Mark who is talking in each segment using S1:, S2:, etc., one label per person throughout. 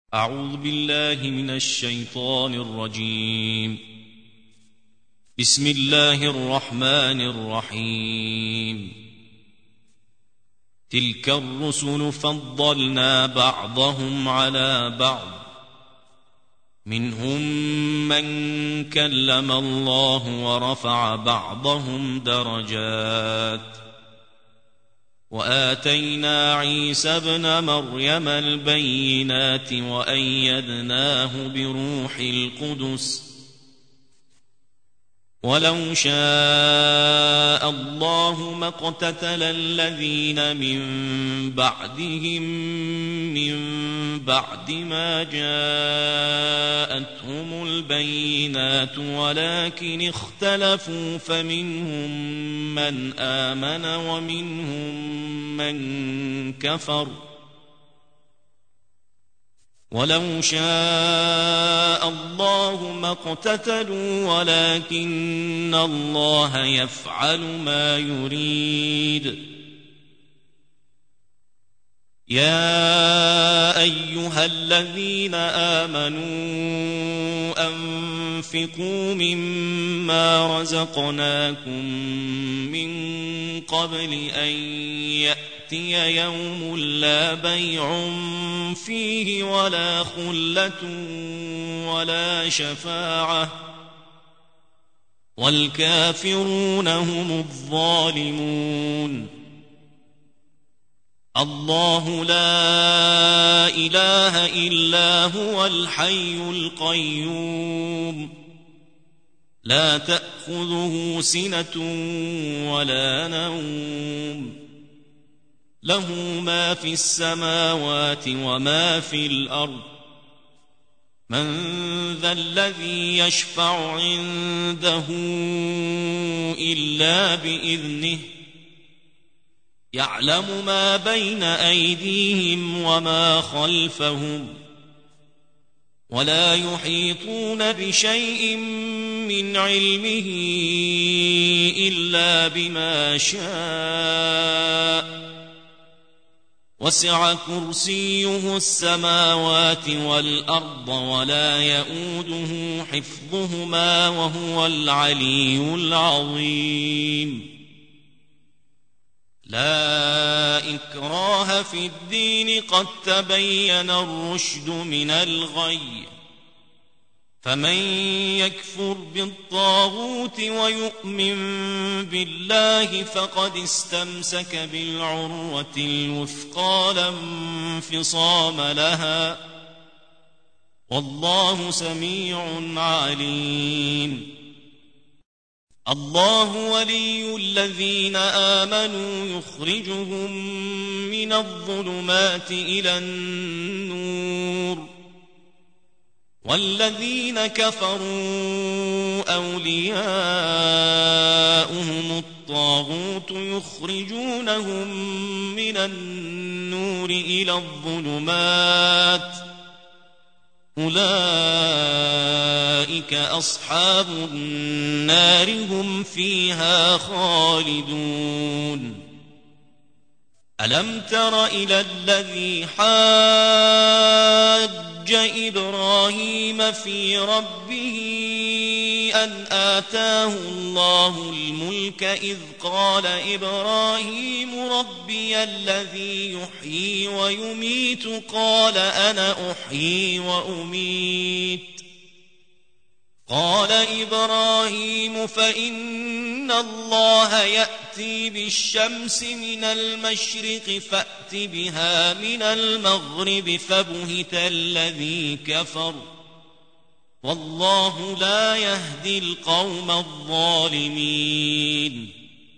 S1: أعوذ بالله من الشيطان الرجيم. بسم الله الرحمن الرحيم. تلك الرسل فضلنا بعضهم على بعض، منهم من كلم الله ورفع بعضهم درجات، وآتينا عيسى ابن مريم البينات وأيدناه بروح القدس، ولو شاء الله ما اقتتل الذين من بعدهم من بعد ما جاءتهم البينات ولكن اختلفوا، فمنهم من آمن ومنهم من كفر. ولو شاء الله ما اقتتلوا ولكن الله يفعل ما يريد. يا أيها الذين آمنوا أنفقوا مما رزقناكم من قبل أن يأتي يوم لا بيع فيه ولا خلة ولا شفاعة، والكافرون هم الظالمون. الله لا إله إلا هو الحي القيوم، لا تأخذه سنة ولا نوم، له ما في السماوات وما في الأرض. من ذا الذي يشفع عنده إلا بإذنه، يعلم ما بين أيديهم وما خلفهم، ولا يحيطون بشيء من علمه إلا بما شاء، وسع كرسيه السماوات والأرض ولا يئوده حفظهما وهو العلي العظيم. لا إكراه في الدين، قد تبين الرشد من الغي، فمن يكفر بالطاغوت ويؤمن بالله فقد استمسك بالعروة الوثقى لا انفصام لها، والله سميع عليم. الله ولي الذين آمنوا يخرجهم من الظلمات إلى النور، والذين كفروا أولياؤهم الطاغوت يخرجونهم من النور إلى الظلمات، أولئك أصحاب النار هم فيها خالدون. ألم تر إلى الذي حاج إبراهيم في ربه أن آتاه الله الملك، إذ قال إبراهيم ربي الذي يحيي ويميت، قال أنا أحيي وأميت. قال إبراهيم فإن الله يأتي بالشمس من المشرق فأت بها من المغرب، فبهت الذي كفر، والله لا يهدي القوم الظالمين.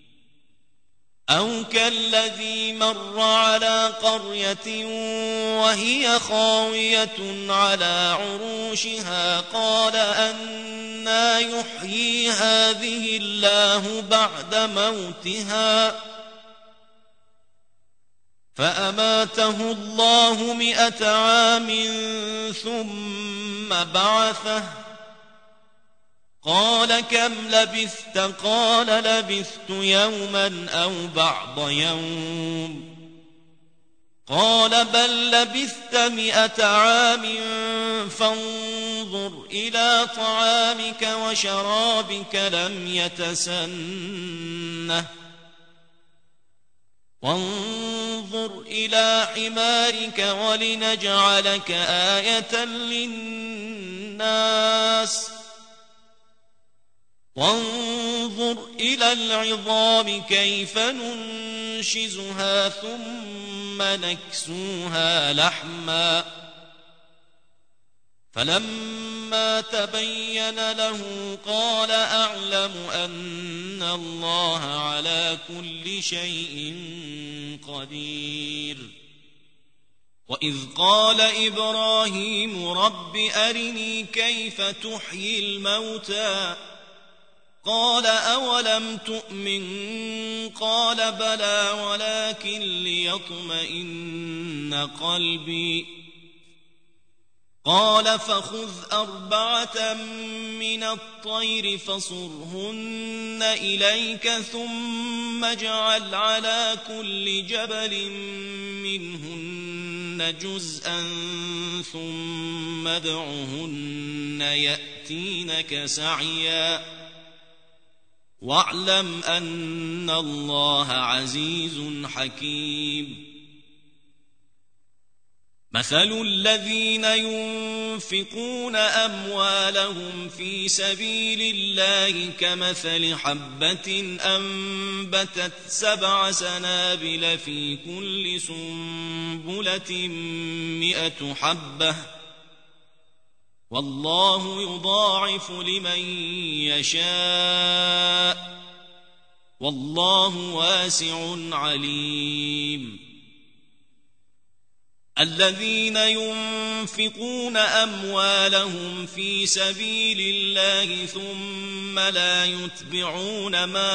S1: أو كالذي مر على قرية وهي خاوية على عروشها، قال أنى يحيي هذه الله بعد موتها، فأماته الله 100 عام ثم بعثه، قال كم لبثت؟ قال لبثت يوما أو بعض يوم، قال بل لبثت 100 عام فانظر إلى طعامك وشرابك لم يتسنه وانظر إلى حمارك ولنجعلك آية للناس وانظر إلى العظام كيف ننشزها ثم نكسوها لحما فلما تبين له قال أعلم أن الله على كل شيء قدير وإذ قال إبراهيم رب أرني كيف تحيي الموتى قال أولم تؤمن قال بلى ولكن ليطمئن قلبي قال فخذ 4 من الطير فصرهن إليك ثم اجعل على كل جبل منهن جزءا ثم ادعهن يأتينك سعيا واعلم أن الله عزيز حكيم مثل الذين ينفقون أموالهم في سبيل الله كمثل حبة أنبتت 7 سنابل في كل سنبلة 100 حبة والله يضاعف لمن يشاء والله واسع عليم الذين ينفقون أموالهم في سبيل الله ثم لا يتبعون ما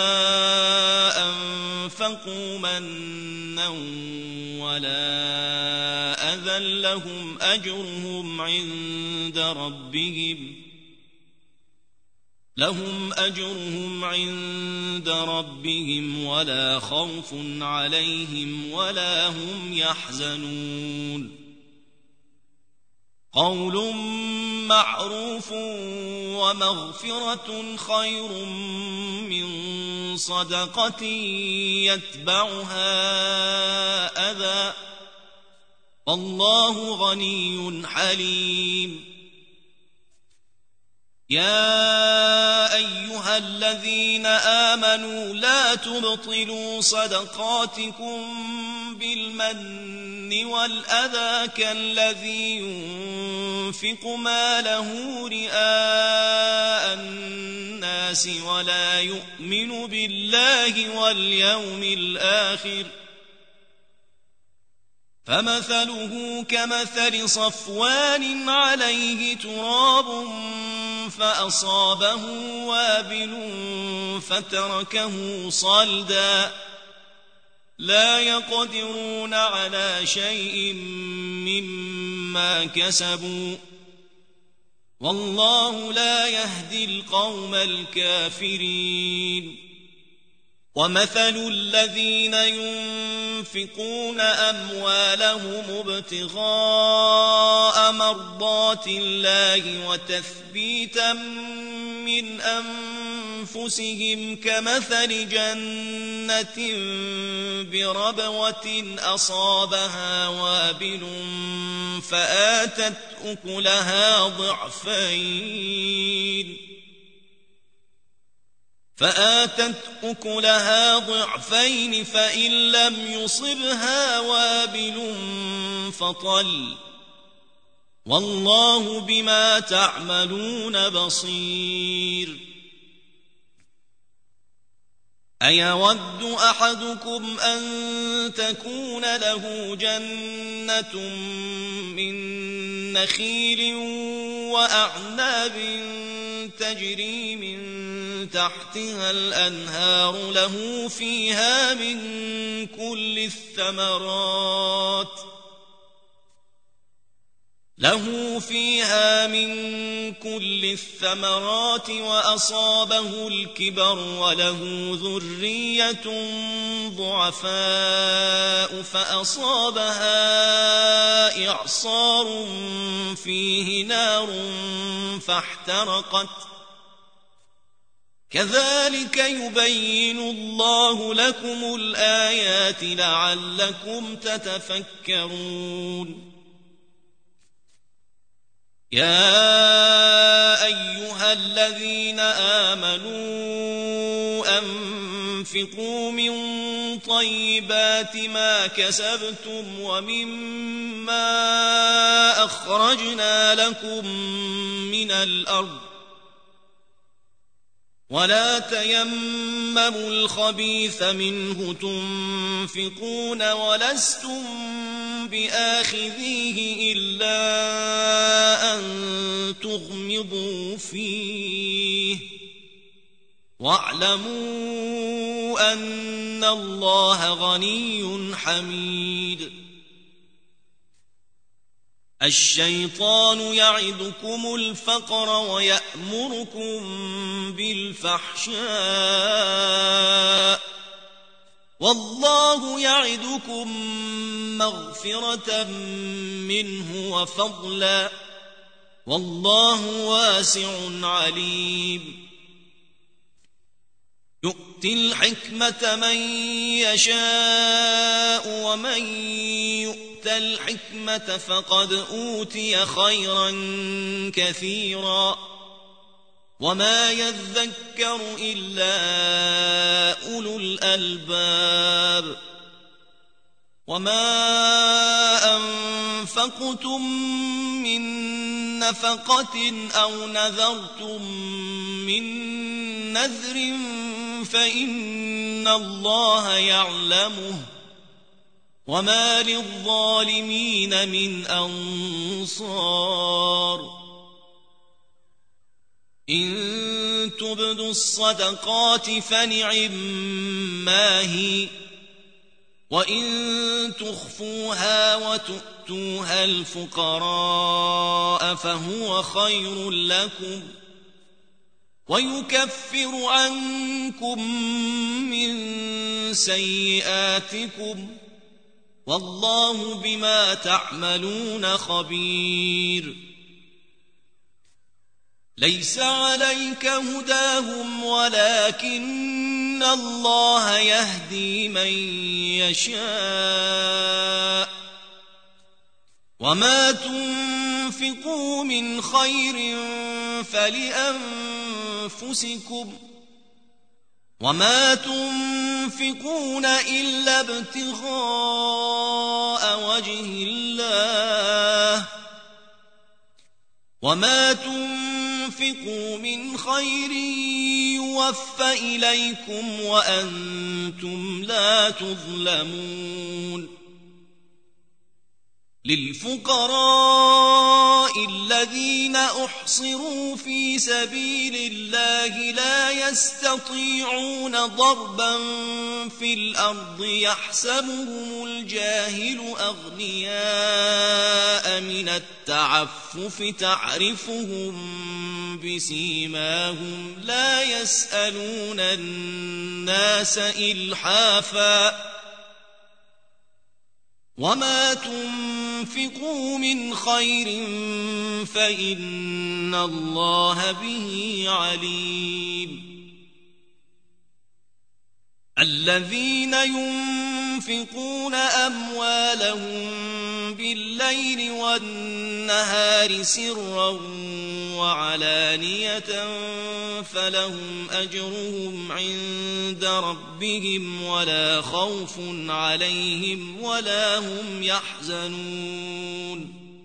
S1: أنفقوا منا ولا أذى لهم أجرهم عند ربهم ولا خوف عليهم ولا هم يحزنون قول معروف ومغفرة خير من صدقة يتبعها أذى والله غني حليم يا أيها الذين آمنوا لا تبطلوا صدقاتكم بالمن والأذى كالذي ينفق ماله رئاء الناس ولا يؤمن بالله واليوم الآخر فمثله كمثل صفوان عليه تراب فأصابه وابل فتركه صلدا لا يقدرون على شيء مما كسبوا والله لا يهدي القوم الكافرين ومثل الذين ينفقون أموالهم ابتغاء مرضات الله وتثبيتا من أنفسهم كمثل جنة بربوة أصابها وابل فآتت أكلها ضعفين فإن لم يصبها وابل فطل والله بما تعملون بصير أيود أحدكم أن تكون له جنة من نخيل وأعناب تجري من تحتها الأنهار له فيها من كل الثمرات له فيها من كل الثمرات وأصابه الكبر وله ذرية ضعفاء فأصابها إعصار فيه نار فاحترقت كذلك يبين الله لكم الآيات لعلكم تتفكرون يا أيها الذين آمنوا أنفقوا من طيبات ما كسبتم ومما أخرجنا لكم من الأرض ولا تيمموا الخبيث منه تنفقون ولستم بآخذيه إلا أن تغمضوا فيه واعلموا أن الله غني حميد الشيطان يعدكم الفقر ويأمركم بالفحشاء والله يعدكم مغفرة منه وفضلا والله واسع عليم يؤتي الحكمة من يشاء ومن يؤت الحكمة فقد أوتي خيرا كثيرا وما يذكر إلا أولو الألباب وما أنفقتم من نفقة أو نذرتم من نذر فإن الله يعلمه وما للظالمين من أنصار إن تبدوا الصدقات فنعما هي وإن تخفوها وتؤتوها الفقراء فهو خير لكم ويكفر عنكم من سيئاتكم والله بما تعملون خبير ليس عليك هداهم ولكن الله يهدي من يشاء وما تنفقوا من خير فلأنفسكم وما تنفقون إلا ابتغاء وجه الله وما تنفقوا من خير يوفى إليكم وأنتم لا تظلمون للفقراء الذين أحصروا في سبيل الله لا يستطيعون ضربا في الأرض يحسبهم الجاهل أغنياء من التعفف تعرفهم بسيماهم لا يسألون الناس إلحافا وما تنفقوا من خير فإن الله به عليم الذين ينفقون أموالهم بالليل والنهار سرا وعلانية فلهم أجرهم عند ربهم ولا خوف عليهم ولا هم يحزنون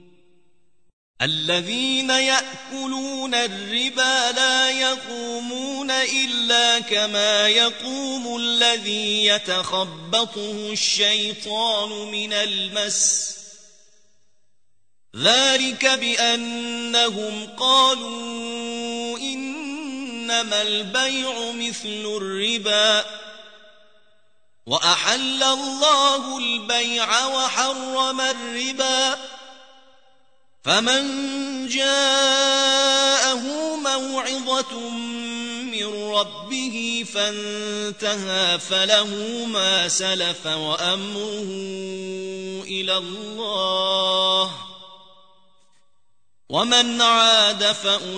S1: الذين يأكلون الربا لا يقومون إلا كما يقوم الذي يتخبطه الشيطان من المس ذلك بأنهم قالوا إنما البيع مثل الربا وأحل الله البيع وحرم الربا فمن جاءه موعظة من ربه فانتهى فله ما سلف وأمره إلى الله، ومن عاد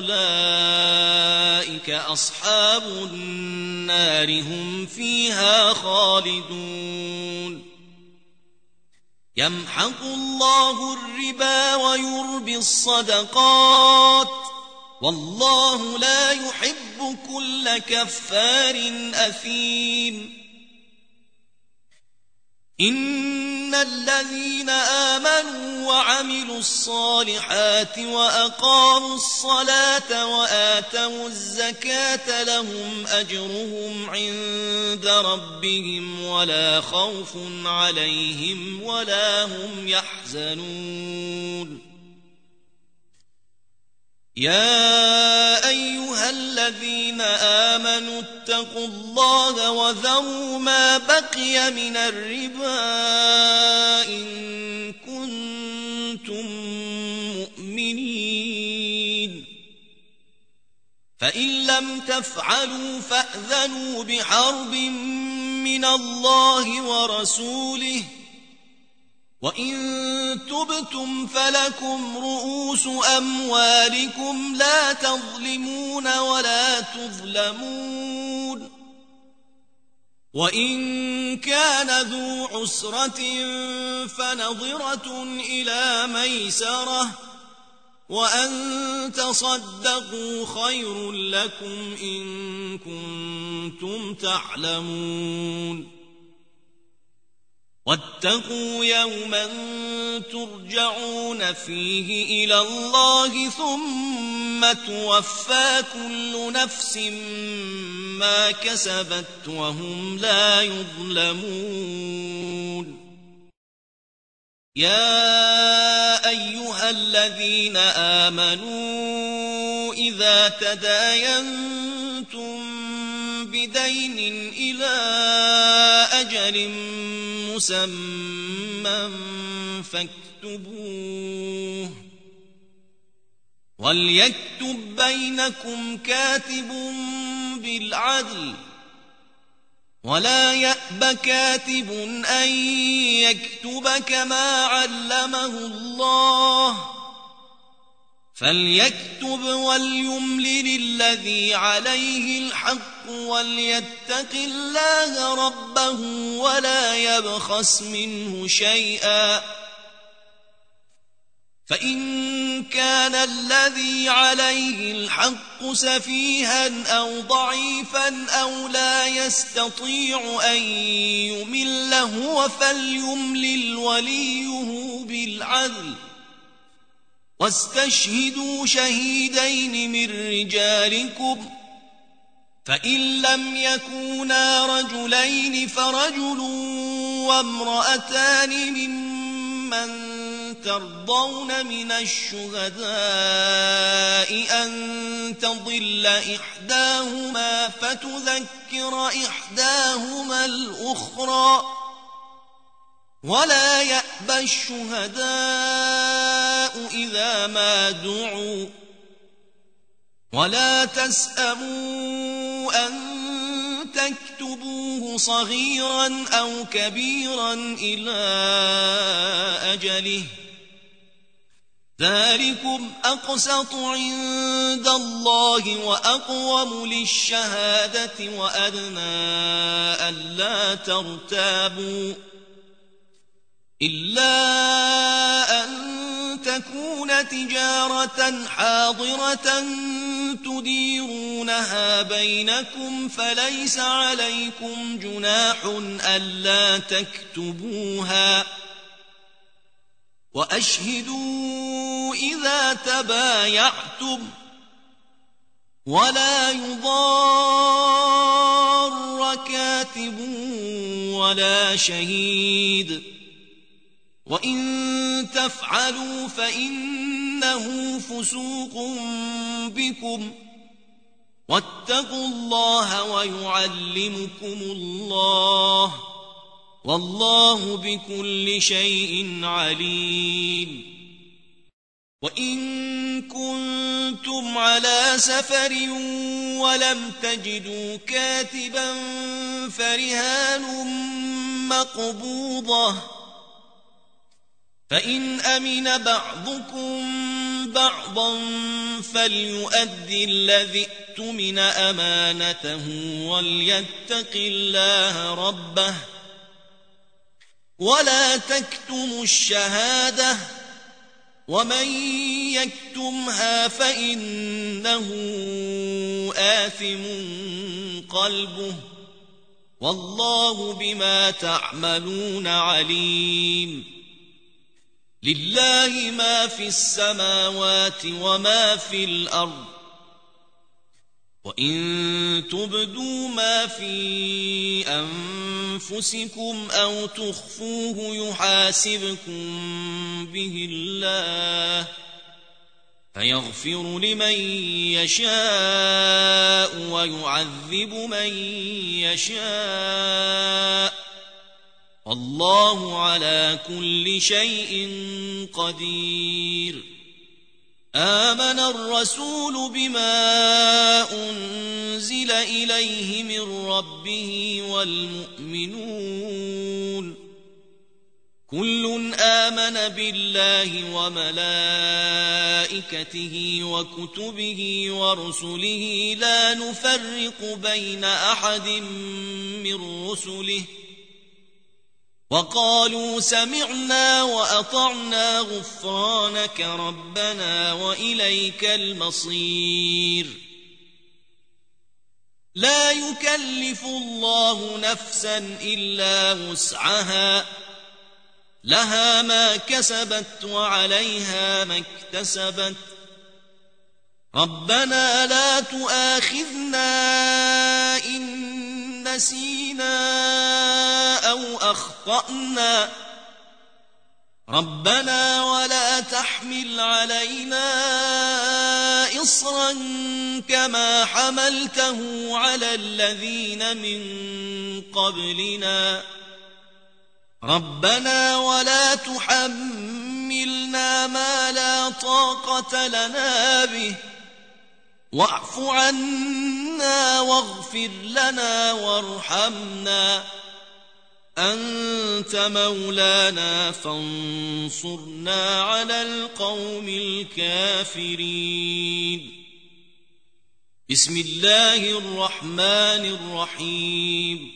S1: فأولئك أصحاب النار هم فيها خالدون. يمحق الله الربا ويربي الصدقات، والله لا يحب كل كفار أثيم. إن الذين آمنوا وعملوا الصالحات وأقاموا الصلاة وآتوا الزكاة لهم أجرهم عند ربهم ولا خوف عليهم ولا هم يحزنون. يا أيها الذين آمنوا اتقوا الله وذروا ما بقي من الربا إن كنتم مؤمنين، فإن لم تفعلوا فأذنوا بحرب من الله ورسوله، وإن تبتم فلكم رؤوس أموالكم لا تظلمون ولا تظلمون. وإن كان ذو عسرة فنظرة إلى ميسرة، وأن تصدقوا خير لكم إن كنتم تعلمون. واتقوا يوما ترجعون فيه إلى الله ثم توفى كل نفس ما كسبت وهم لا يظلمون. يا أيها الذين آمنوا إذا تداينتم بدين إلى أجل مسمى فاكتبوه، وليكتب بينكم كاتب بالعدل، ولا يأب كاتب أن يكتب كما علمه الله، فليكتب وليملل الذي عليه الحق وليتق الله ربه ولا يبخس منه شيئا، فإن كان الذي عليه الحق سفيها أو ضعيفا أو لا يستطيع أن يمل هو فليملل وليه بالعدل، واستشهدوا شهيدين من رجالكم، فإن لم يكونا رجلين فرجل وامرأتان ممن ترضون من الشهداء أن تضل إحداهما فتذكر إحداهما الأخرى، ولا يأبى الشهداء إذا ما دعوا، ولا تسأموا أن تكتبوه صغيرا أو كبيرا إلى أجله، ذلكم أقسط عند الله وأقوم للشهادة وأدنى ألا ترتابوا، إلا أن تكون تجارة حاضرة تديرونها بينكم فليس عليكم جناح ألا تكتبوها، وأشهدوا إذا تبايعتم، ولا يضار كاتب ولا شهيد، وإن تفعلوا فإنه فسوق بكم، واتقوا الله ويعلمكم الله، والله بكل شيء عليم. وإن كنتم على سفر ولم تجدوا كاتبا فرهان مقبوضة فإن أمن بعضكم بعضا فليؤدي الذي اؤتمن أمانته وليتق الله ربه ولا تكتموا الشهادة ومن يكتمها فإنه آثم قلبه والله بما تعملون عليم لله ما في السماوات وما في الأرض وإن تبدوا ما في أنفسكم أو تخفوه يحاسبكم به الله فيغفر لمن يشاء ويعذب من يشاء والله على كل شيء قدير آمن الرسول بما أنزل إليه من ربه والمؤمنون كل آمن بالله وملائكته وكتبه ورسله لا نفرق بين أحد من رسله وقالوا سمعنا وأطعنا غفرانك ربنا وإليك المصير لا يكلف الله نفسا إلا وسعها لها ما كسبت وعليها ما اكتسبت ربنا لا تؤاخذنا إن نسينا أو أخطأنا ربنا ولا تحمل علينا إصرا كما حملته على الذين من قبلنا ربنا ولا تحملنا ما لا طاقة لنا به واعف عنا واغفر لنا وارحمنا أنت مولانا فانصرنا على القوم الكافرين بسم الله الرحمن الرحيم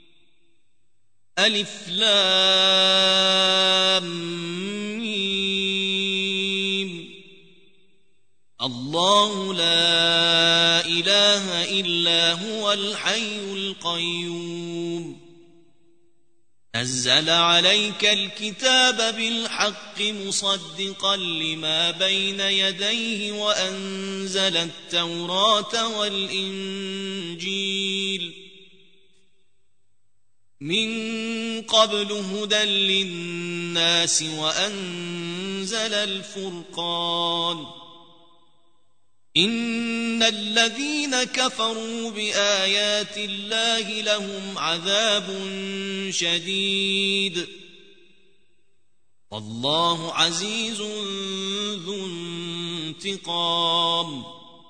S1: ألف لام ميم الله لا إله إلا هو الحي القيوم نزل عليك الكتاب بالحق مصدقا لما بين يديه وأنزل التوراة والإنجيل من قبل هدى للناس وأنزل الفرقان إن الذين كفروا بآيات الله لهم عذاب شديد والله عزيز ذو انتقام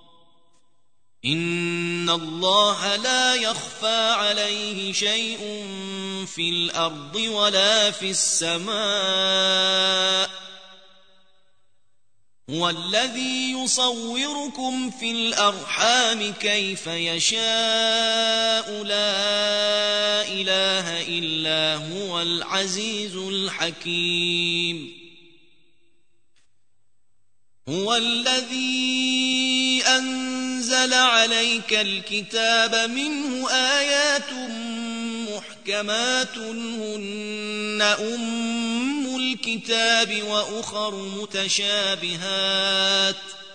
S1: إن الله لا يخفى عليه شيء في الأرض ولا في السماء هو الذي يصوركم في الأرحام كيف يشاء لا إله إلا هو العزيز الحكيم هو الذي أنزل عليك الكتاب منه آيات محكمات هن أم الكتاب وأخر متشابهات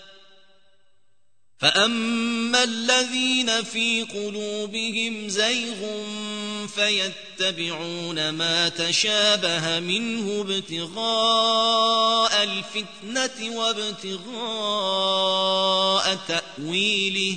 S1: فأما الذين في قلوبهم زيغ فيتبعون ما تشابه منه ابتغاء الفتنة وابتغاء تأويله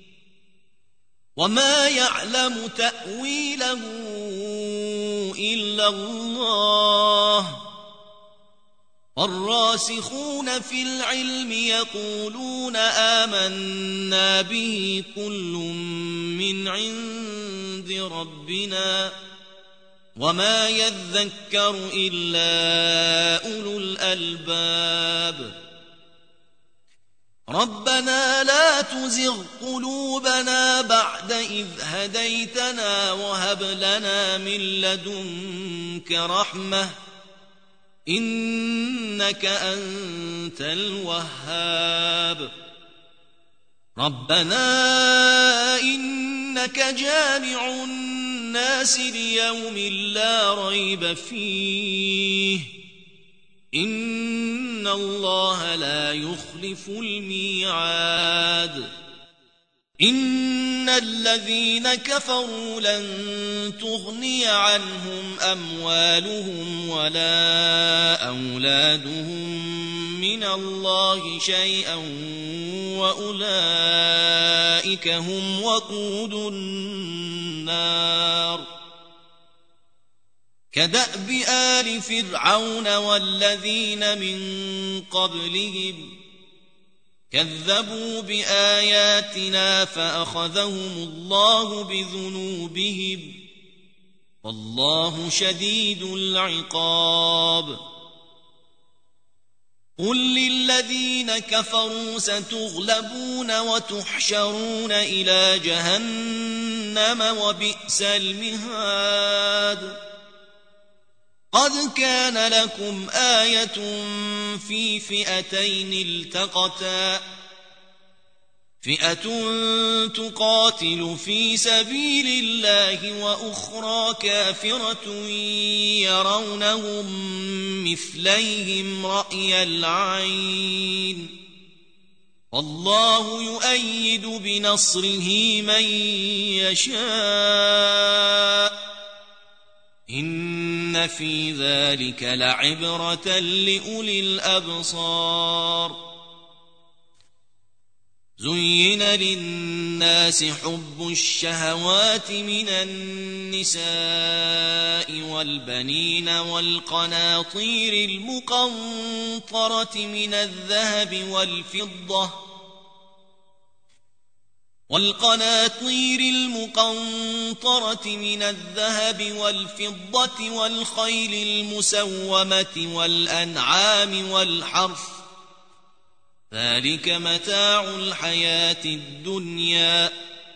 S1: وما يعلم تأويله إلا الله والراسخون في العلم يقولون آمنا به كل من عند ربنا وما يذكر إلا أولو الألباب ربنا لا تزغ قلوبنا بعد إذ هديتنا وهب لنا من لدنك رحمة إنك أنت الوهاب ربنا إنك جامع الناس ليوم لا ريب فيه إن الله لا يخلف الميعاد إن الذين كفروا لن تغني عنهم أموالهم ولا أولادهم من الله شيئا وأولئك هم وقود النار كدأب آل فرعون والذين من قبلهم كذبوا بآياتنا فأخذهم الله بذنوبهم والله شديد العقاب قل للذين كفروا ستغلبون وتحشرون إلى جهنم وبئس المهاد قد كان لكم آية في فئتين التقتا فئة تقاتل في سبيل الله وأخرى كافرة يرونهم مثليهم رأي العين والله يؤيد بنصره من يشاء إن في ذلك لعبرة لأولي الأبصار زين للناس حب الشهوات من النساء والبنين والقناطير المقنطرة من الذهب والفضة والخيل المسومة والأنعام والحرث ذلك متاع الحياة الدنيا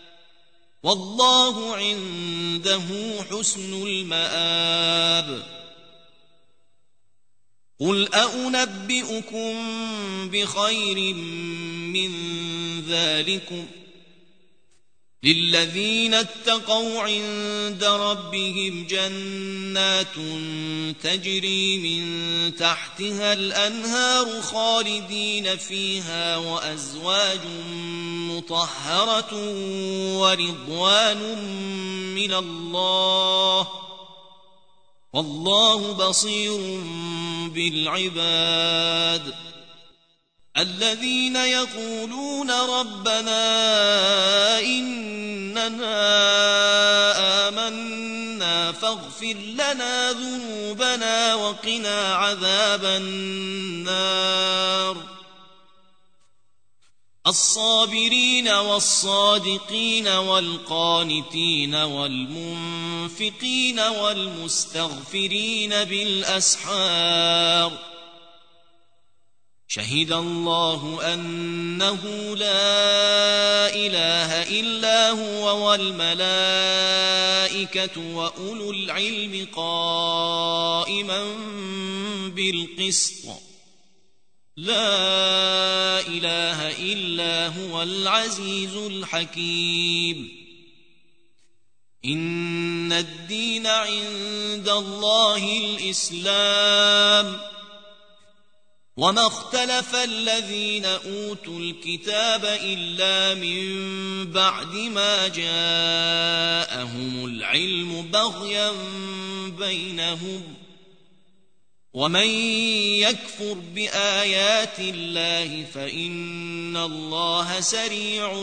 S1: والله عنده حسن المآب قل أنبئكم بخير من ذلكم للذين اتقوا عند ربهم جنات تجري من تحتها الأنهار خالدين فيها وأزواج مطهرة ورضوان من الله والله بصير بالعباد الذين يقولون ربنا إننا آمنا فاغفر لنا ذنوبنا وقنا عذاب النار الصابرين والصادقين والقانتين والمنفقين والمستغفرين بالأسحار شهد الله أنه لا إله إلا هو والملائكة وأولو العلم قائما بالقسط لا إله إلا هو العزيز الحكيم إن الدين عند الله الإسلام وما اختلف الذين أوتوا الكتاب إلا من بعد ما جاءهم العلم بغيا بينهم ومن يكفر بآيات الله فإن الله سريع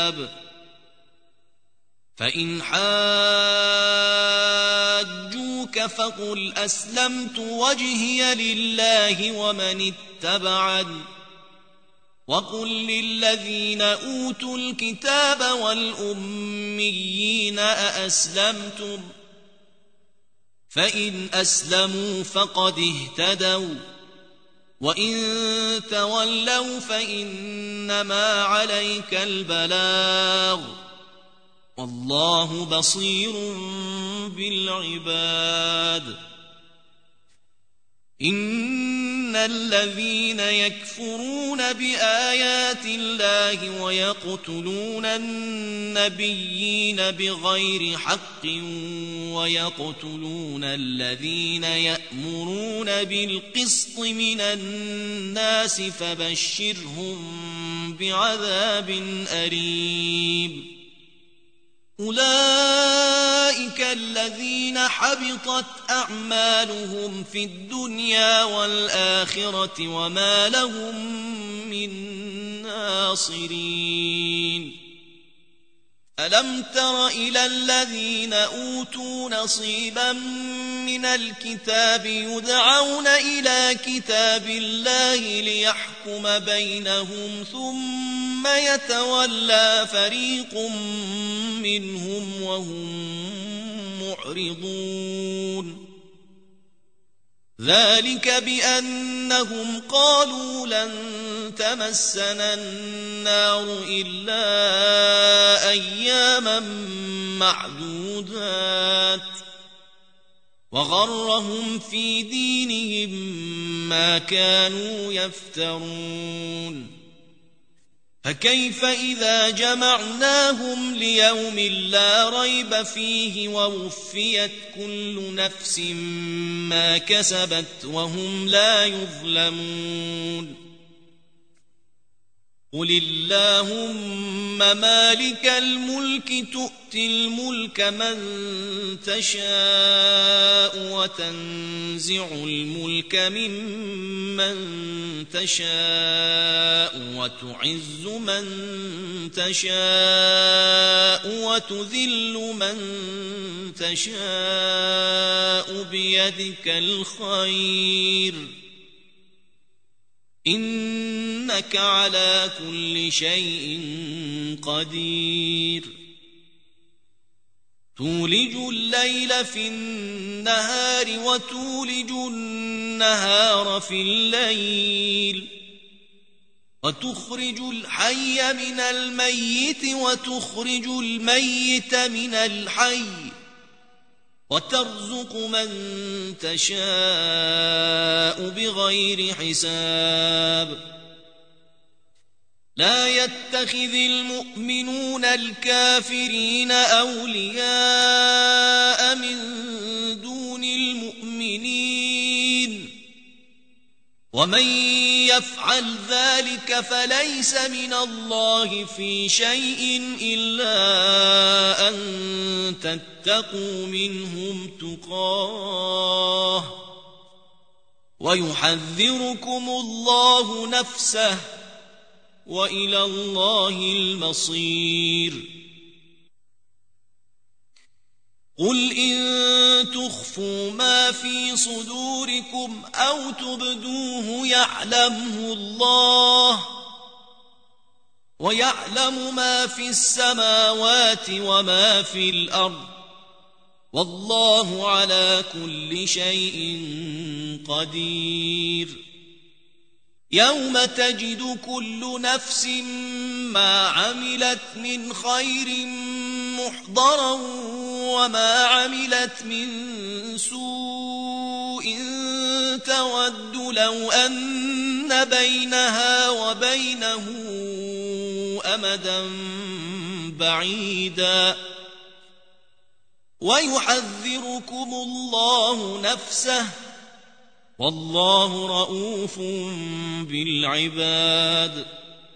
S1: الحساب فإن حاجوك جاءوك فقل أسلمت وجهي لله ومن اتبعني وقل للذين أوتوا الكتاب والأميين أأسلمتم فإن أسلموا فقد اهتدوا وإن تولوا فإنما عليك البلاغ والله بصير بالعباد إن الذين يكفرون بآيات الله ويقتلون النبيين بغير حق ويقتلون الذين يأمرون بالقسط من الناس فبشرهم بعذاب أليم أولئك الذين حبطت أعمالهم في الدنيا والآخرة وما لهم من ناصرين ألم تر إلى الذين أوتوا نصيبا من الكتاب يدعون إلى كتاب الله ليحكم بينهم ثم يتولى فريق منهم وهم معرضون ذلك بأنهم قالوا لن تمسنا النار إلا أياما معدودات وغرهم في دينهم ما كانوا يفترون فكيف إذا جمعناهم ليوم لا ريب فيه ووفيت كل نفس ما كسبت وهم لا يظلمون قل اللهم مالك الملك تؤتي الملك من تشاء وتنزع الملك ممن تشاء وتعز من تشاء وتذل من تشاء بيدك الخير إنك على كل شيء قدير تولج الليل في النهار وتولج النهار في الليل وتخرج الحي من الميت وتخرج الميت من الحي وترزق من تشاء بغير حساب لا يتخذ المؤمنون الكافرين أولياء من دون المؤمنين ومن يفعل ذلك فليس من الله في شيء إلا أن تتقوا منهم تقاه ويحذركم الله نفسه وإلى الله المصير قل إن تخفوا ما في صدوركم أو تبدوه يعلمه الله ويعلم ما في السماوات وما في الأرض والله على كل شيء قدير يوم تجد كل نفس ما عملت من خير محضرا وما عملت من سوء تود لو أن بينها وبينه أمدا بعيدا ويحذركم الله نفسه والله رؤوف بالعباد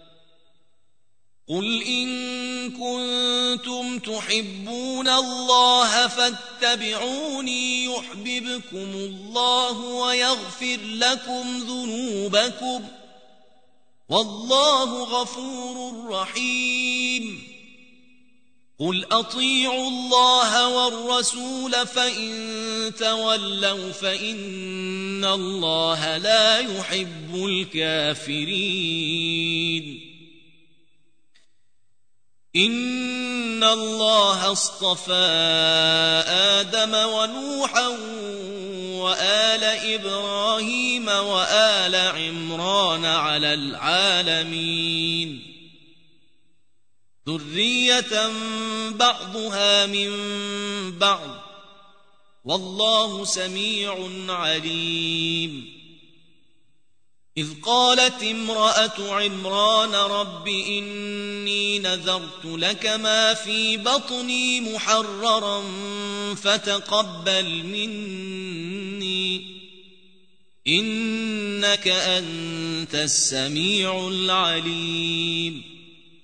S1: قل إن كنتم تحبون الله فاتبعوني يحببكم الله ويغفر لكم ذنوبكم والله غفور رحيم قل أطيعوا الله والرسول فإن تولوا فإن الله لا يحب الكافرين إن الله اصطفى آدم ونوحا وآل إبراهيم وآل عمران على العالمين ذرية بعضها من بعض والله سميع عليم إذ قالت امرأة عمران رب إني نذرت لك ما في بطني محررا فتقبل مني إنك أنت السميع العليم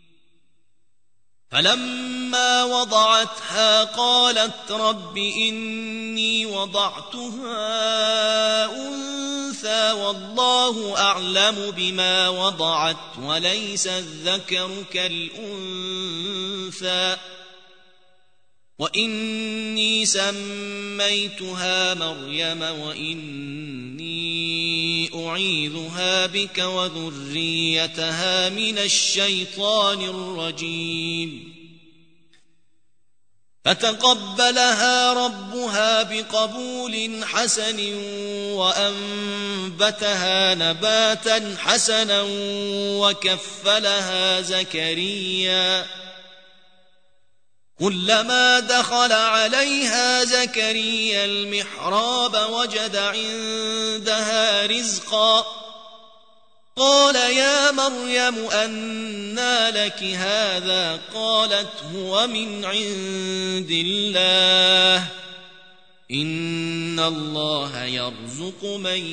S1: فلما وضعتها قالت رب إني وضعتها أنثى والله أعلم بما وضعت وليس الذكر كالأنثى وإني سميتها مريم وإني أعيذها بك وذريتها من الشيطان الرجيم فتقبلها ربها بقبول حسن وأنبتها نباتا حسنا وكفلها زكريا كلما دخل عليها زكريا المحراب وجد عندها رزقا قال يا مريم أنى لك هذا قالت هو من عند الله إن الله يرزق من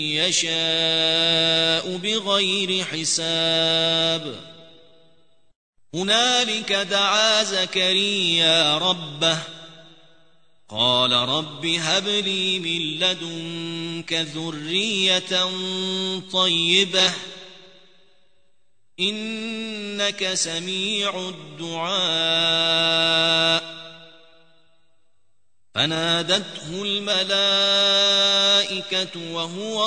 S1: يشاء بغير حساب هنالك دعا زكريا ربه قال رب هب لي من لدنك ذرية طيبة إنك سميع الدعاء فنادته الملائكة وهو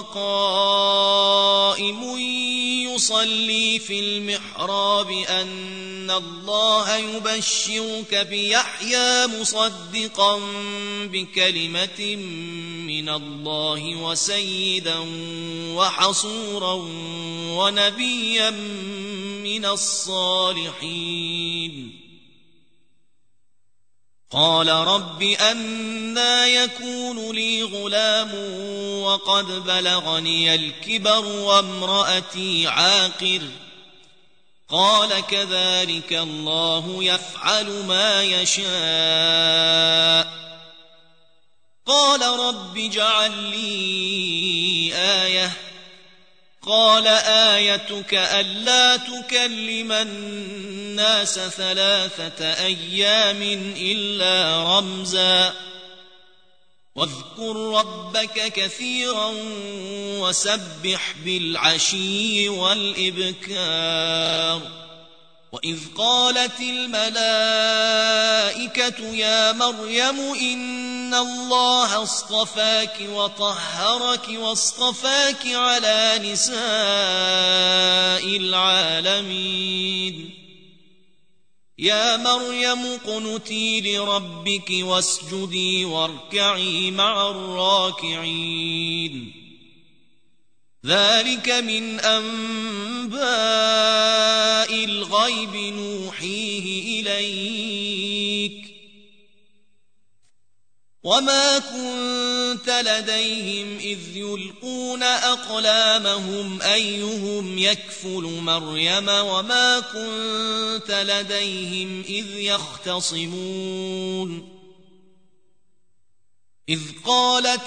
S1: قائم يصلي في المحراب أن الله يبشرك بيحيى مصدقا بكلمة من الله وسيدا وحصورا ونبيا من الصالحين قال رب أنى يكون لي غلام وقد بلغني الكبر وامرأتي عاقر قال كذلك الله يفعل ما يشاء قال رب اجعل لي آية قال آيتك ألا تكلم الناس 3 أيام إلا رمزا واذكر ربك كثيرا وسبح بالعشي والإبكار وإذ قالت الملائكة يا مريم إن الله اصطفاك وطهرك واصطفاك على نساء العالمين يا مريم اقنتي لربك واسجدي واركعي مع الراكعين ذلك من أنباء الغيب نوحيه إليك وما كنت لديهم إذ يلقون أقلامهم أيهم يكفل مريم وما كنت لديهم إذ يختصمون إذ قالت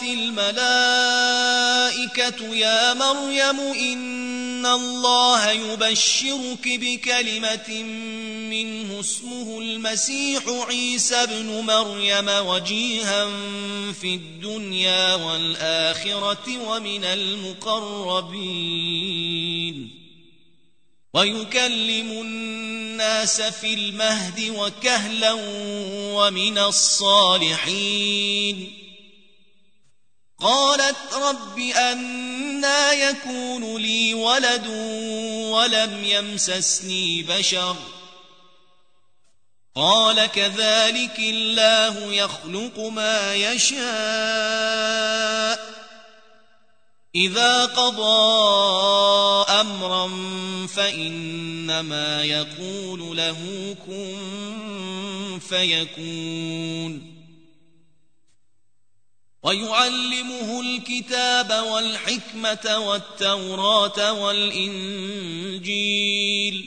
S1: الملائكة يا مريم إن الله يبشرك بكلمة منه اسمه المسيح عيسى ابن مريم وجيها في الدنيا والآخرة ومن المقربين ويكلم الناس في المهد وكهلا ومن الصالحين. قالت رب أنى يكون لي ولد ولم يمسسني بشر قال كذلك الله يخلق ما يشاء إذا قضى أمرا فإنما يقول له كن فيكون. ويعلمه الكتاب والحكمة والتوراة والإنجيل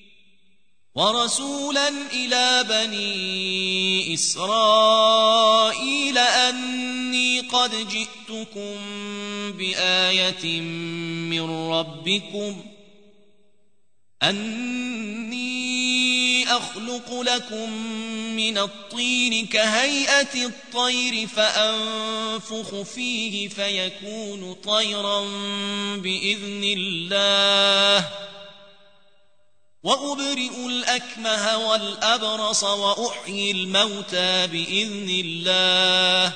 S1: ورسولا إلى بني إسرائيل أني قد جئتكم بآية من ربكم أني أخلق لكم من الطين كهيئة الطير فأنفخ فيه فيكون طيرا بإذن الله وأبرئ الأكمه والأبرص وأحيي الموتى بإذن الله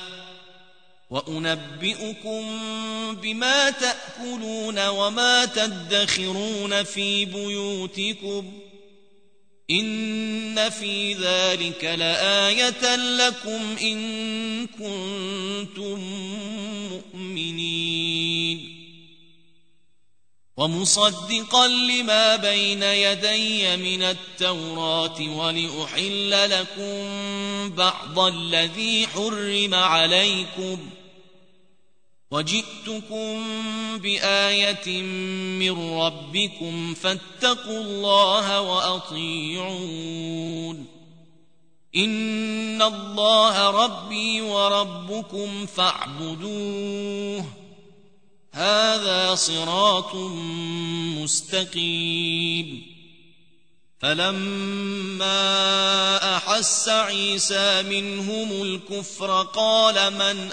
S1: وأنبئكم بما تأكلون وما تدخرون في بيوتكم إن في ذلك لآية لكم إن كنتم مؤمنين. ومصدقا لما بين يدي من التوراة ولأحل لكم بعض الذي حرم عليكم وجئتكم بآية من ربكم فاتقوا الله وأطيعون إن الله ربي وربكم فاعبدوه هذا صراط مستقيم. فلما أحس عيسى منهم الكفر قال من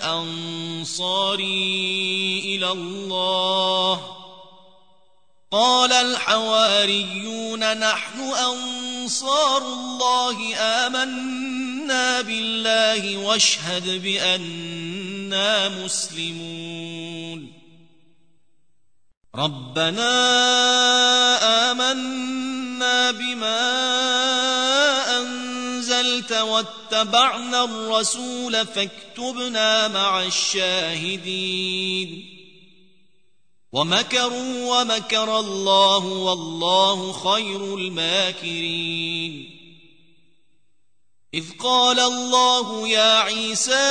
S1: أنصاري إلى الله قال الحواريون نحن أنصار الله آمنا بالله واشهد بأننا مسلمون. ربنا آمنا بما أنزلت واتبعنا الرسول فاكتبنا مع الشاهدين. ومكروا ومكر الله والله خير الماكرين. إذ قال الله يا عيسى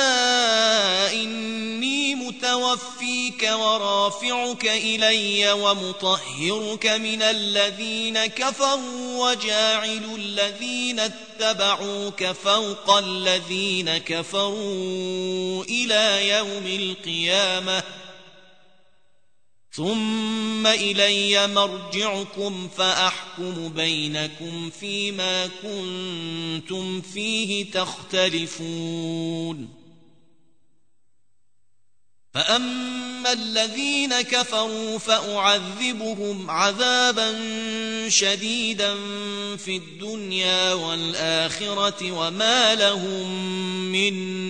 S1: إني متوفيك ورافعك إلي ومطهرك من الذين كفروا وجاعل الذين اتبعوك فوق الذين كفروا إلى يوم القيامة ثم إلي مرجعكم فأحكم بينكم فيما كنتم فيه تختلفون. فأما الذين كفروا فأعذبهم عذابا شديدا في الدنيا والآخرة وما لهم من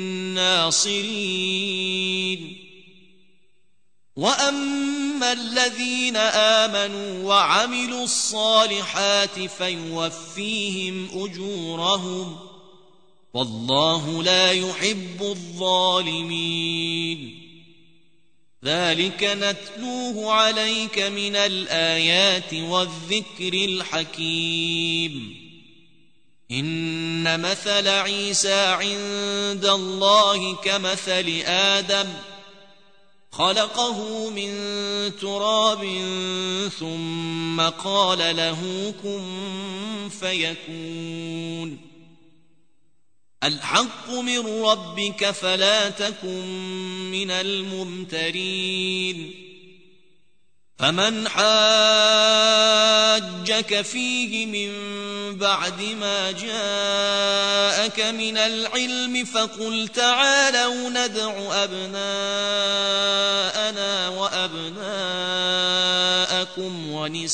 S1: ناصرين. وأما الذين آمنوا وعملوا الصالحات فيوفيهم أجورهم والله لا يحب الظالمين. ذلك نتلوه عليك من الآيات والذكر الحكيم. إن مثل عيسى عند الله كمثل آدم خلقه من تراب ثم قال له كن فيكون. الحق من ربك فلا تكن من الممترين. فمن حاجك فيه من بعد ما جاءك من العلم فقل تعالوا ندع أبناءنا وأبناءكم نساءكم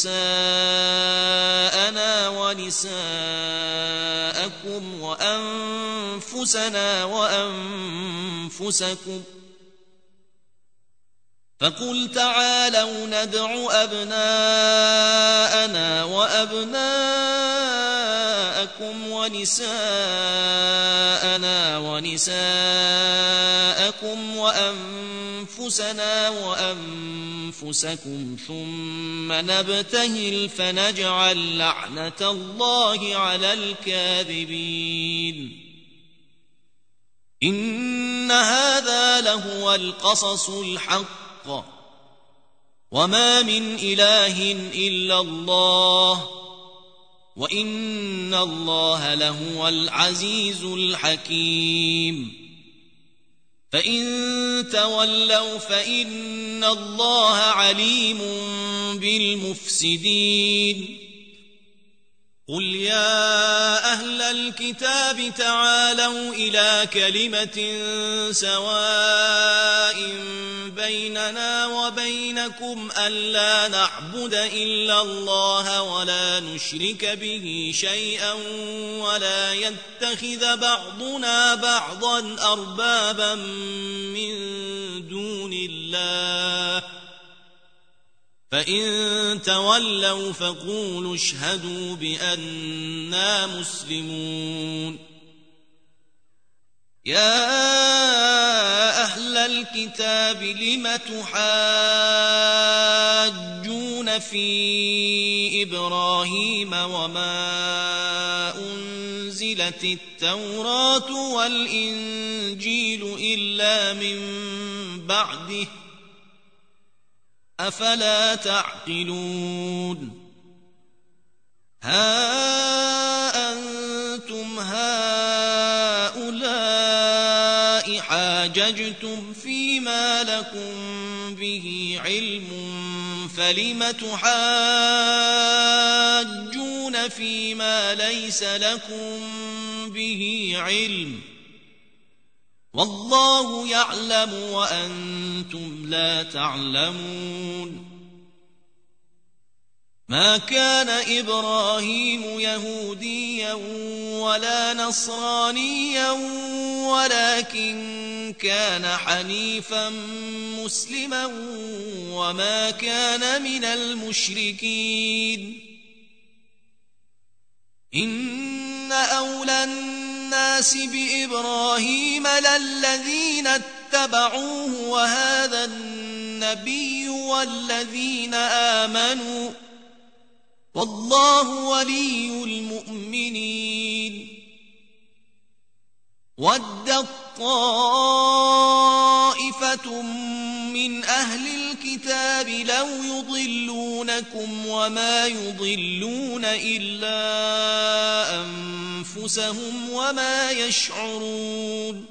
S1: ونساءنا ونساءكم وأنفسنا وأنفسكم فقل تعالوا ندع أبناءنا وأبناءكم ونساءنا ونساءكم وأنفسنا وأنفسكم ثم نبتهل فنجعل لعنة الله على الكاذبين إن هذا لهو القصص الحق وما من إله إلا الله وإن الله لهو العزيز الحكيم فإن تولوا فإن الله عليم بالمفسدين قل يا أهل الكتاب تعالوا إلى كلمة سواء بيننا وبينكم ألا نعبد إلا الله ولا نشرك به شيئا ولا يتخذ بعضنا بعضا أربابا من دون الله فإن تولوا فقولوا اشهدوا بأننا مسلمون يا أهل الكتاب لم تحاجون في إبراهيم وما أنزلت التوراة والإنجيل إلا من بعده أفلا تعقلون ها أنتم هؤلاء حاججتم فيما لكم به علم فلم تحاجون فيما ليس لكم به علم والله يعلم وأنتم لا تعلمون ما كان إبراهيم يهوديا ولا نصرانيا ولكن كان حنيفا مسلما وما كان من المشركين إن أولى الناس بإبراهيم للذين اتبعوه وهذا النبي والذين آمنوا والله ولي المؤمنين ودت طائفة من أهل الكتاب لو يضلونكم وما يضلون إلا أنفسهم وما يشعرون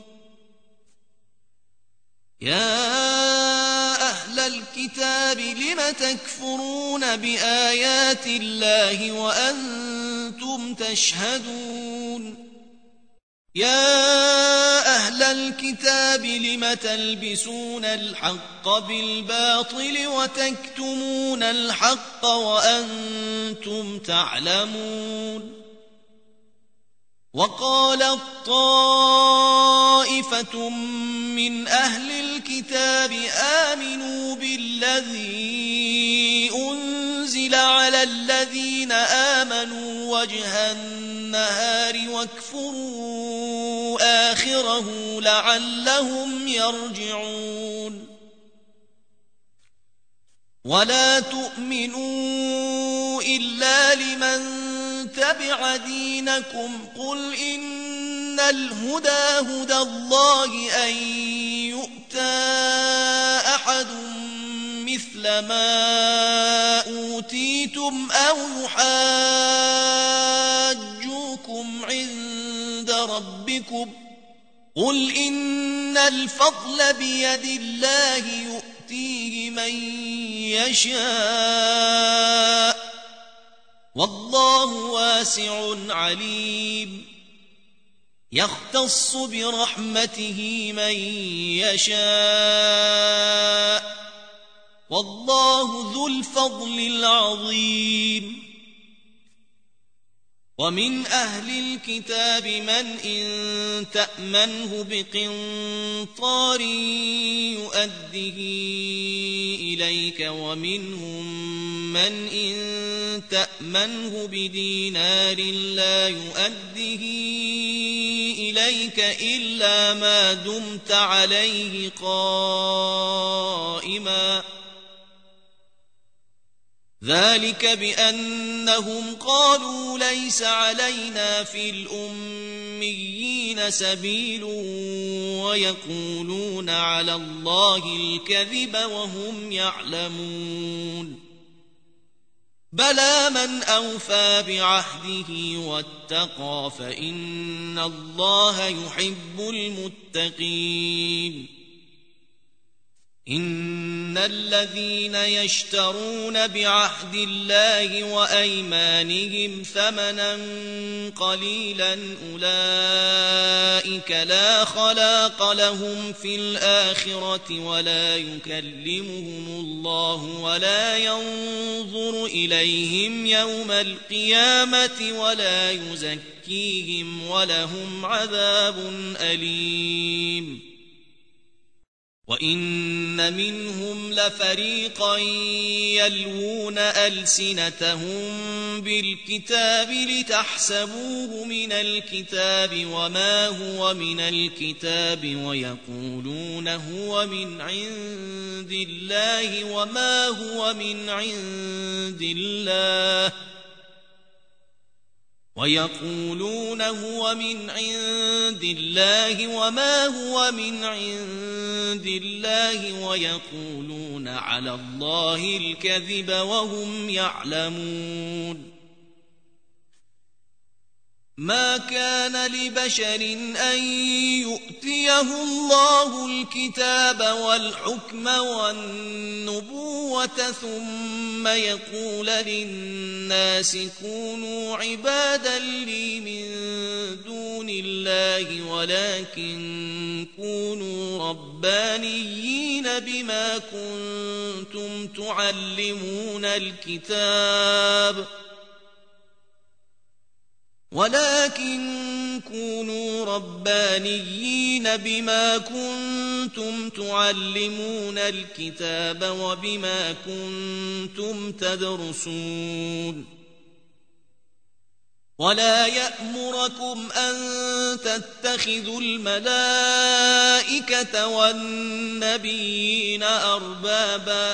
S1: يا أهل الكتاب لم تكفرون بآيات الله وأنتم تشهدون يا أهل الكتاب لم تلبسون الحق بالباطل وتكتمون الحق وأنتم تعلمون وقالت طائفة من أهل الكتاب آمنوا بالذي أنزل على الذين آمنوا وجه النهار واكفروا آخره لعلهم يرجعون ولا تؤمنوا إلا لمن تبع دينكم قل إن الهدى هدى الله أن يؤتى أحد مثل ما أوتيتم أو يحاجوكم عند ربكم قل إن الفضل بيد الله يؤتيه من يشاء والله واسع عليم يختص برحمته من يشاء والله ذو الفضل العظيم. ومن أهل الكتاب من إن تأمنه بقنطار يؤده إليك ومنهم من إن تأمنه بدينار لا يؤده إليك إلا ما دمت عليه قائما ذلك بأنهم قالوا ليس علينا في الأميين سبيل ويقولون على الله الكذب وهم يعلمون بلى من أوفى بعهده واتقى فإن الله يحب المتقين. إن الذين يشترون بعهد الله وأيمانهم ثمنا قليلا أولئك لا خلاق لهم في الآخرة ولا يكلمهم الله ولا ينظر إليهم يوم القيامة ولا يزكيهم ولهم عذاب أليم. وإن منهم لفريقا يلوون ألسنتهم بالكتاب لتحسبوه من الكتاب وما هو من الكتاب ويقولون هو من عند الله وما هو من عند الله ويقولون هو من عند الله وما هو من عند الله ويقولون على الله الكذب وهم يعلمون. ما كان لبشر أن يؤتيه الله الكتاب والحكم والنبوة ثم يقول للناس كونوا عبادا لي من دون الله ولكن كونوا ربانيين بما كنتم تعلمون الكتاب وبما كنتم تدرسون. ولا يأمركم أن تتخذوا الملائكة والنبيين أربابا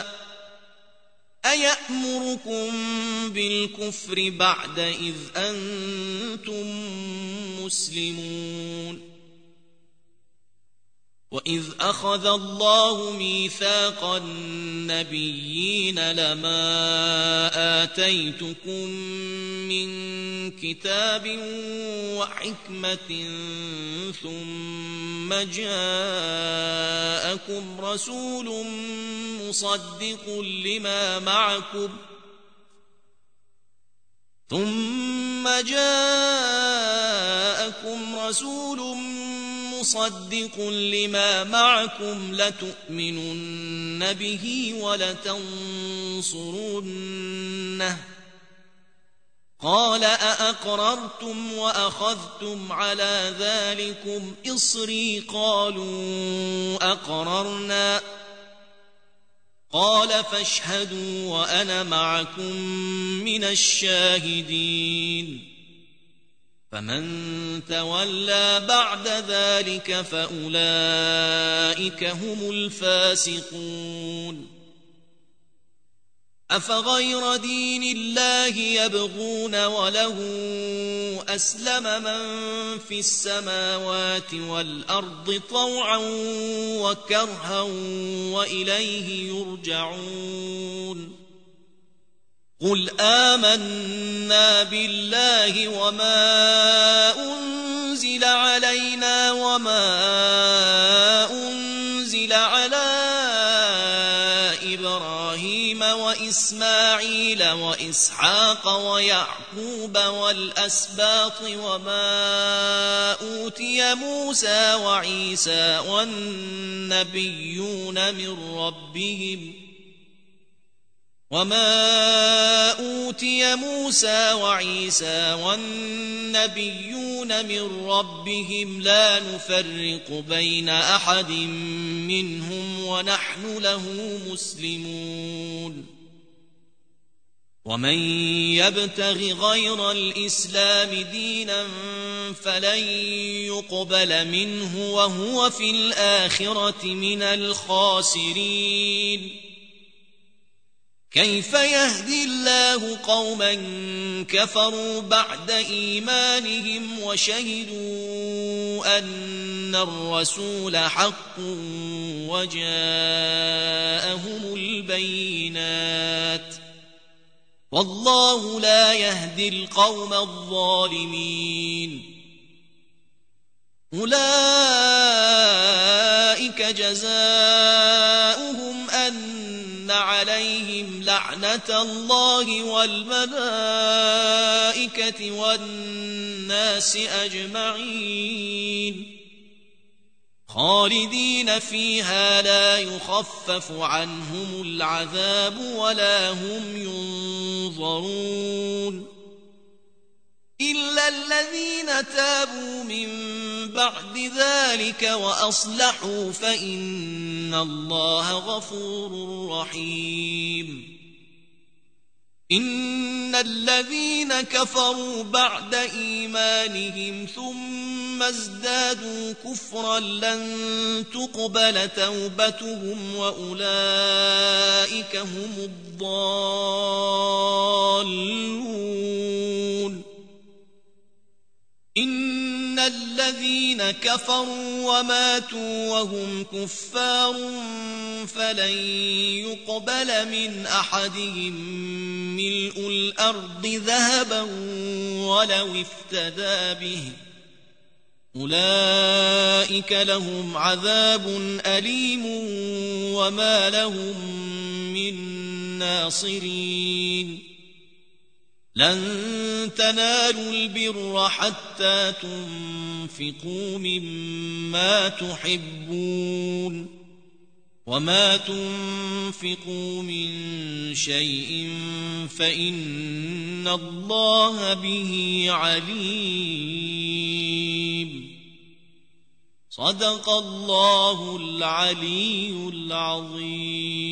S1: أيأمركم بالكفر بعد إذ أنتم مسلمون. وإذ أخذ الله ميثاق النبيين لما آتيتكم من كتاب وحكمة ثم جاءكم رسول مصدق لما معكم لتؤمنن به ولتنصرنه قال أأقررتم وأخذتم على ذلكم إصري قالوا أقررنا قال فاشهدوا وأنا معكم من الشاهدين. فمن تولى بعد ذلك فأولئك هم الفاسقون. أفغير دين الله يبغون وله أسلم من في السماوات والأرض طوعا وكرها وإليه يرجعون. قل آمنا بالله وما أنزل علينا وما أنزل على إبراهيم وإسماعيل وإسحاق ويعقوب والأسباط وما أوتي موسى وعيسى والنبيون من ربهم وما أوتي موسى وعيسى والنبيون من ربهم لا نفرق بين أحد منهم ونحن له مسلمون ومن يبتغ غير الإسلام دينا فلن يقبل منه وهو في الآخرة من الخاسرين كيف يهدي الله قوما كفروا بعد إيمانهم وشهدوا أن الرسول حق وجاءهم البينات والله لا يهدي القوم الظالمين أولئك جزاؤهم أن عليهم لعنة الله والملائكة والناس أجمعين خالدين فيها لا يخفف عنهم العذاب ولا هم ينظرون إلا الذين تابوا من بعد ذلك وأصلحوا فإن الله غفور رحيم إن الذين كفروا بعد إيمانهم ثم ازدادوا كفرا لن تقبل توبتهم وأولئك هم الضالون إن الذين كفروا وماتوا وهم كفار فلن يقبل من أحدهم ملء الأرض ذهبا ولو افتدى به أولئك لهم عذاب أليم وما لهم من ناصرين لن تنالوا البر حتى تنفقوا مما تحبون وما تنفقوا من شيء فإن الله به عليم صدق الله العلي العظيم.